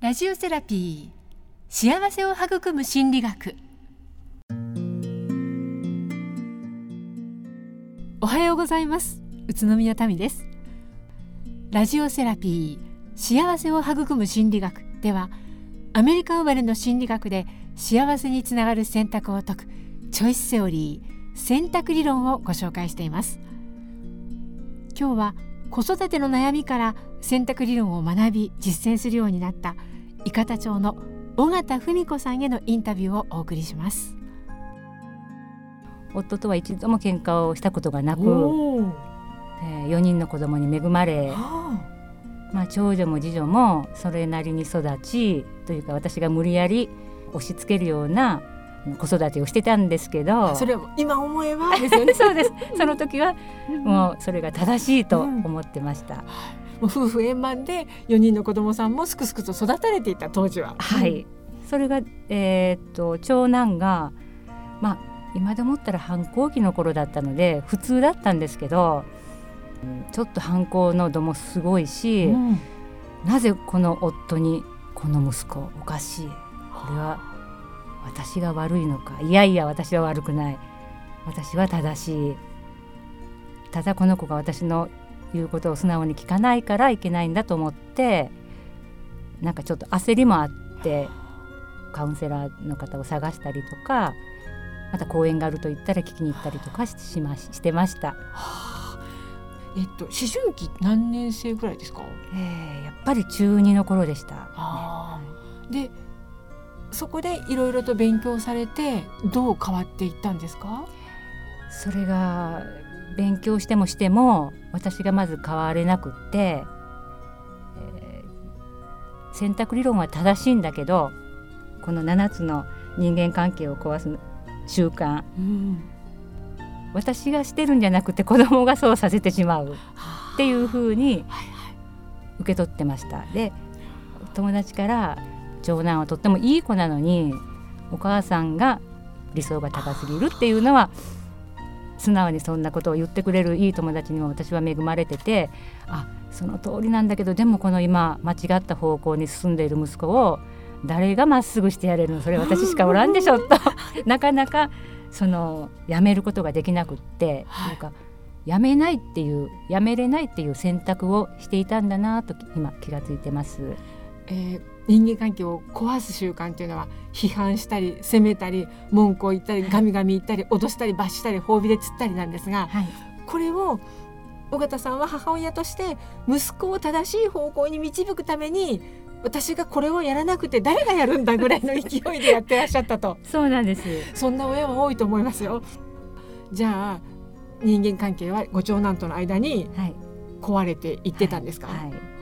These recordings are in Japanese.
ラジオセラピー、幸せを育む心理学。おはようございます。宇都宮民です。ラジオセラピー、幸せを育む心理学では、アメリカ生まれの心理学で幸せにつながる選択を説くチョイスセオリー、選択理論をご紹介しています。今日は子育ての悩みから選択理論を学び実践するようになった伊方町の尾形文子さんへのインタビューをお送りします。 夫とは一度も喧嘩をしたことがなく、4人の子供に恵まれ、長女も次女もそれなりに育ちというか、私が無理やり押し付けるような子育てをしてたんですけど、 それは今思えばですよね。 そうです。その時はもうそれが正しいと思ってました。 もう夫婦円満で4人の子供さんもすくすくと育たれていた当時は。 はい。それが、長男が、今で思ったら反抗期の頃だったので普通だったんですけど、ちょっと反抗の度もすごいし、なぜこの夫にこの息子おかしい、これは私が悪いのか、いやいや私は悪くない、私は正しい、ただこの子が私の言うことを素直に聞かないからいけないんだと思って、なんかちょっと焦りもあってカウンセラーの方を探したりとか、また講演があると言ったら聞きに行ったりとかしてました。 思春期何年生ぐらいですか？ やっぱり中2の頃でした。 でそこでいろいろと勉強されてどう変わっていったんですか？ それが勉強しても私がまず変われなくって、選択理論は正しいんだけど、この7つの人間関係を壊す習慣、私がしてるんじゃなくて子供がそうさせてしまうっていう風に受け取ってました。で、友達から長男はとってもいい子なのにお母さんが理想が高すぎるっていうのは、素直にそんなことを言ってくれるいい友達にも私は恵まれてて、その通りなんだけど、でもこの今間違った方向に進んでいる息子を誰がまっすぐしてやれるの、それ私しかおらんでしょとなかなかやめることができなくって、なんかやめれないっていう選択をしていたんだなと今気がついてます。 人間関係を壊す習慣というのは、批判したり責めたり文句を言ったりガミガミ言ったり脅したり罰したり褒美で釣ったりなんですが、これを尾形さんは母親として息子を正しい方向に導くために、私がこれをやらなくて誰がやるんだぐらいの勢いでやってらっしゃったと。 そうなんです。 そんな親は多いと思いますよ。じゃあ人間関係はご長男との間に壊れていってたんですか？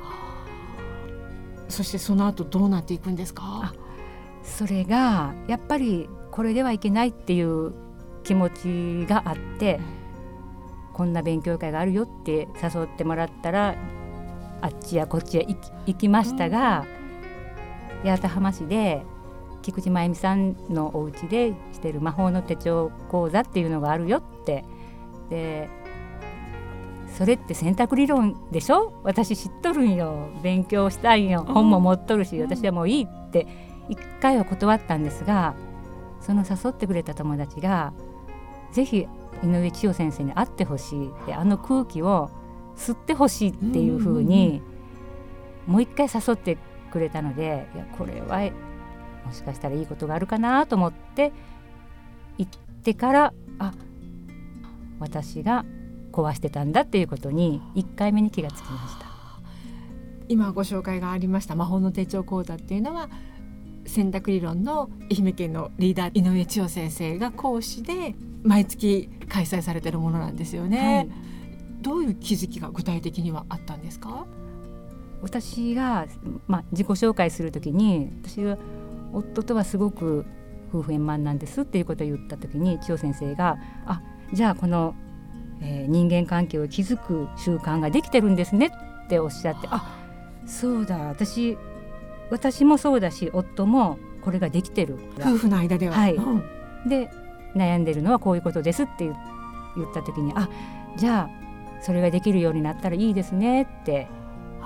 そしてその後どうなっていくんですか？ それがやっぱりこれではいけないっていう気持ちがあって、こんな勉強会があるよって誘ってもらったらあっちやこっちへ行きましたが、八幡浜市で菊池真由美さんのお家でしてる魔法の手帳講座っていうのがあるよって。で、それって選択理論でしょ、私知っとるんよ、勉強したいよ、本も持っとるし、私はもういいって一回は断ったんですが、その誘ってくれた友達がぜひ井上千代先生に会ってほしい、で空気を吸ってほしいっていう風にもう一回誘ってくれたので、いやこれはもしかしたらいいことがあるかなと思って行ってから、私が壊してたんだっていうことに1回目に気がつきました。 今ご紹介がありました魔法の手帳講座っていうのは、選択理論の愛媛県のリーダー井上千代先生が講師で毎月開催されているものなんですよね。どういう気づきが具体的にはあったんですか？ 私が、自己紹介するときに、私は夫とはすごく夫婦円満なんですっていうことを言ったときに、千代先生がじゃあこの、人間関係を築く習慣ができてるんですねっておっしゃって、そうだ、私もそうだし夫もこれができてる、 夫婦の間では、 で悩んでるのはこういうことですって言った時に、じゃあそれができるようになったらいいですねって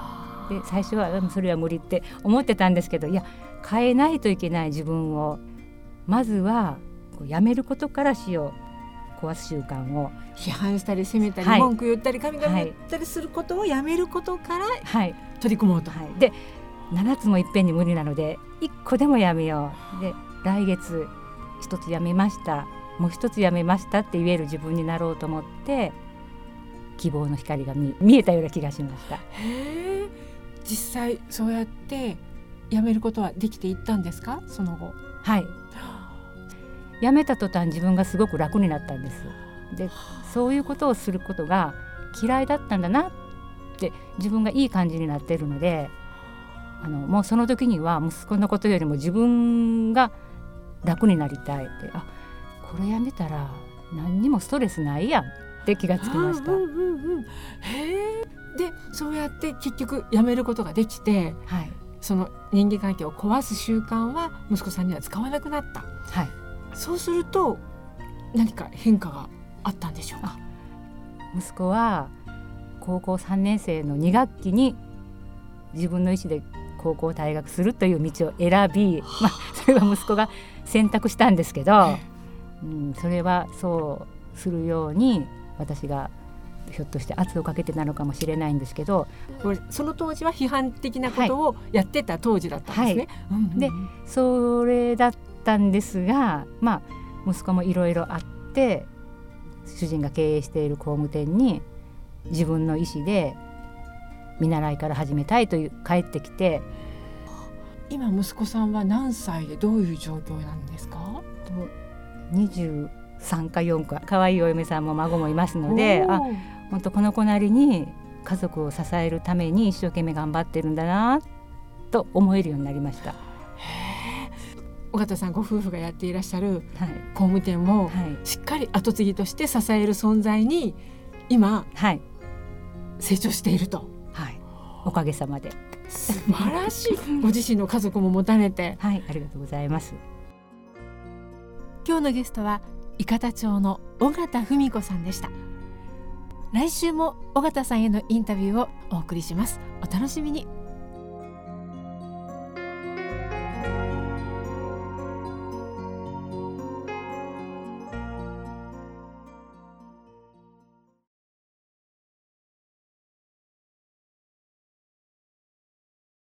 で最初はそれは無理って思ってたんですけど、いや変えないといけない自分をまずはやめることから死を壊す習慣を、 批判したり責めたり、文句言ったり神々言ったりすることをやめることから取り組もうと、 で7つもいっぺんに無理なので1個でもやめよう、で来月1つやめました、もう1つやめましたって言える自分になろうと思って、希望の光が見えたような気がしました。 へえ、実際そうやってやめることはできていったんですか、その後。 はい、やめた途端自分がすごく楽になったんです。でそういうことをすることが嫌いだったんだなって自分がいい感じになっているので、もうその時には息子のことよりも自分が楽になりたいって、これやめたら何にもストレスないやんって気がつきました。 へえ。でそうやって結局やめることができて、その人間関係を壊す習慣は息子さんには使わなくなった、そうすると何か変化があったんでしょうか。 息子は高校3年生の2学期に自分の意思で高校退学するという道を選び、それは息子が選択したんですけど、それはそうするように私がひょっとして圧をかけてなのかもしれないんですけど、 その当時は批判的なことをやってた当時だったんですね。 でそれだったんですが、息子もいろいろあって、主人が経営している工務店に自分の意思で見習いから始めたいと帰ってきて。 今息子さんは何歳でどういう状況なんですか ？23か4か可愛いお嫁さんも孫もいますので、本当この子なりに家族を支えるために一生懸命頑張ってるんだなと思えるようになりました。 尾形さんご夫婦がやっていらっしゃる工務店をしっかり後継ぎとして支える存在に今、成長していると、 おかげさまで。 素晴らしい。ご自身の家族も持たれて、 ありがとうございます。 今日のゲストは伊方町の尾形文子さんでした。来週も尾形さんへのインタビューをお送りします。お楽しみに。